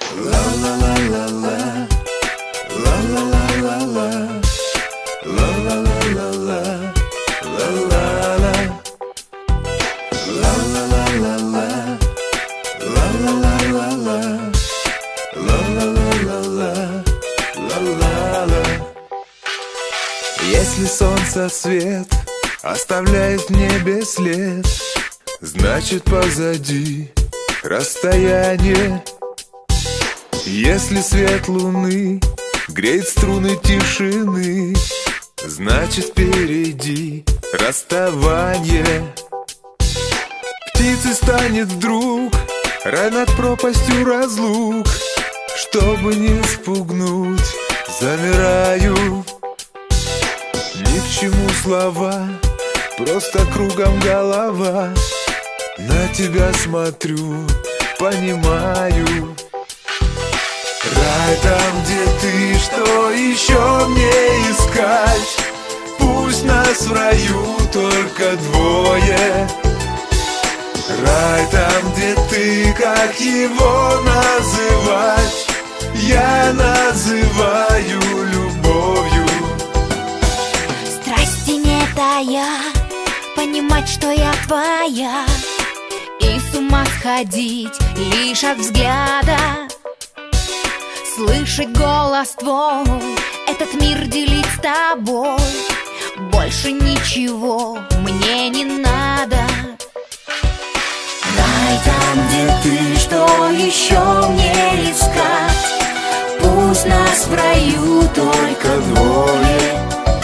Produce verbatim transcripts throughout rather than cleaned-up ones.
Если солнце свет оставляет в небе след, значит позади расстояние. Если свет луны греет струны тишины, значит впереди расставание. Птицей станет вдруг рай над пропастью разлук. Чтобы не спугнуть, замираю. Ни к чему слова, просто кругом голова. На тебя смотрю, понимаю. Рай там, где ты, что еще мне искать? Пусть нас в раю только двое. Рай там, где ты, как его называть? Я называю любовью. Страсти не тая, понимать, что я твоя, и с ума сходить лишь от взгляда. Слышать голос твой, этот мир делить с тобой. Больше ничего мне не надо. Рай там, где ты, что еще мне искать? Пусть нас в раю только двое.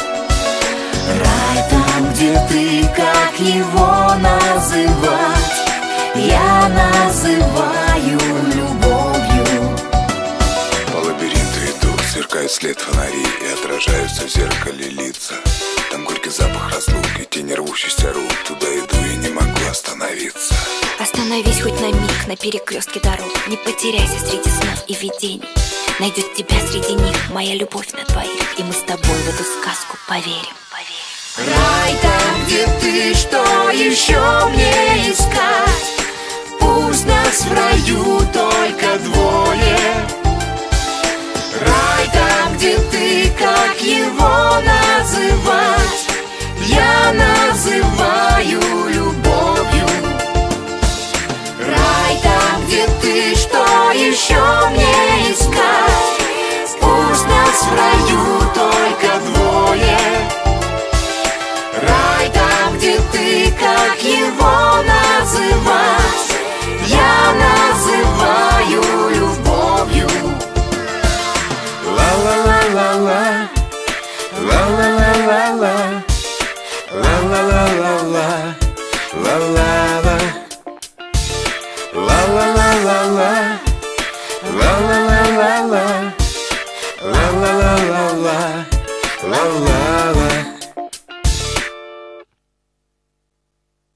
Рай там, где ты, как его называть? Я называю любовью. По лабиринту иду, сверкают след фонари и отражаются в зеркале лица. Там горький запах разлуки, тени рвущихся рук. Туда иду и не могу остановиться. Остановись хоть на миг на перекрестке дорог. Не потеряйся среди снов и видений. Найдет тебя среди них моя любовь на двоих, и мы с тобой в эту сказку поверим. Рай там, где ты, что еще мне искать? Пусть нас в раю только двое. Рай там, где ты, как его называть? Я называю любовью. Рай там, где ты, что еще мне искать? Пусть нас в раю только двое. Рай там, где ты, как его называть? Я называю любовью. Ла-ла-ла-ла-ла, ла-ла-ла-ла-ла, ла-ла-ла-ла-ла, ла-ла-ла, ла-ла-ла-ла-ла, ла-ла-ла-ла-ла, ла-ла-ла-ла-ла, ла-ла-ла.